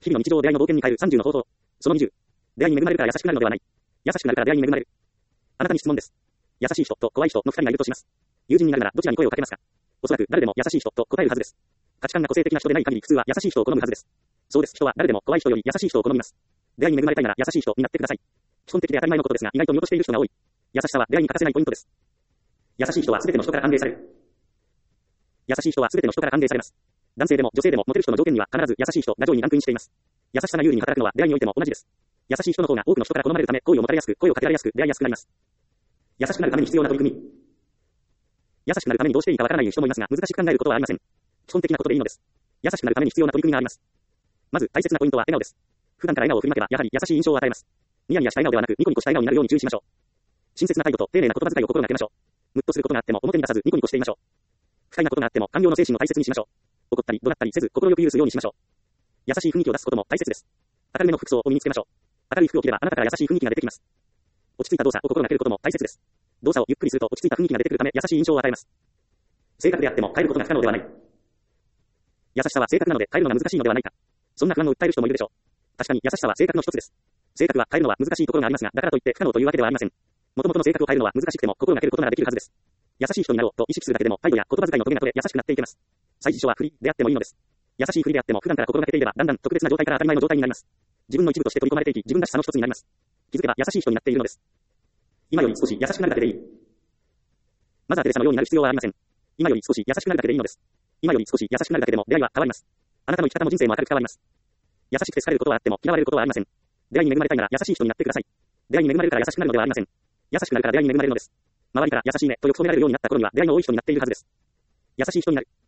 日々の日常を出会いの冒険に変える30の方法。その20。出会いに恵まれるから優しくなるのではない。優しくなるから出会いに恵まれる。あなたに質問です。優しい人と怖い人の2人がいるとします。友人になるならどちらに声をかけますか？おそらく誰でも優しい人と答えるはずです。価値観が個性的な人でない限り普通は優しい人を好むはずです。そうです。人は誰でも怖い人より優しい人を好みます。出会いに恵まれたいなら優しい人になってください。基本的で当たり前のことですが意外と見落としている人が多い。優しさは出会いに欠かせないポイントです。優しい人は全ての人から歓迎される。優しい人は全ての人から歓迎されます。男性でも女性でもモテる人の条件には必ず優しい人が上位にランクインしています。優しさが有利に働くのは出会いにおいても同じです。優しい人の方が多くの人から好まれるため好意を持たれやすく声をかけられやすく出会いやすくなります。優しくなるために必要な取り組み。優しくなるためにどうしていいかわからない人もいますが難しく考えることはありません。基本的なことでいいのです。優しくなるために必要な取り組みがあります。まず大切なポイントは笑顔です。普段から笑顔を振りまけばやはり優しい印象を与えます。ニヤニヤした笑顔ではなくニコニコした笑顔になるように注意しましょう。親切な態度と丁寧な言葉遣いを心がけましょう。ムッとすることがあっても表に出さずニコニコしていましょう。不快なことがあっても寛容の精神を大切にしましょう。怒ったり怒鳴ったりせず心よく許すようにしましょう。優しい雰囲気を出すことも大切です。明るめの服装を身につけましょう。明るい服を着ればあなたから優しい雰囲気が出てきます。落ち着いた動作を心がけることも大切です。動作をゆっくりすると落ち着いた雰囲気が出てくるため優しい印象を与えます。性格であっても変えることが不可能ではない。優しさは性格なので変えるのが難しいのではないか。そんな不安を訴える人もいるでしょう。確かに優しさは性格の一つです。性格は変えるのは難しいところがありますが、だからといって不可能というわけではありません。元々の性格を変えるのは難しくても心がけることならできるはずです。優しい人になろうと意識するだけでも態度や言葉遣いのトゲが取れ優しくなっていけます。最初は不利であってもいいのです。優しい不利であっても普段から心がけていればだんだん特別な状態から当たり前の状態になります。自分の一部として取り込まれていき自分らしさの一つになります。気づけば優しい人になっているのです。今より少し優しくなるだけでいい。マザー・テレサのようになる必要はありません。今より少し優しくなるだけでいいのです。今より少し優しくなるだけでも出会いは変わります。あなたの生き方も人生も明るく変わります。優しくて好かれることはあっても嫌われることはありません。出会いに恵まれたいなら優しい人になってください。出会いに恵まれるから優しくなるのではありません。優しくなるから出会いに恵まれるのです。周りから優しいねとよく褒められるようになった頃には出会いの多い人になっているはずです。優しい人になる。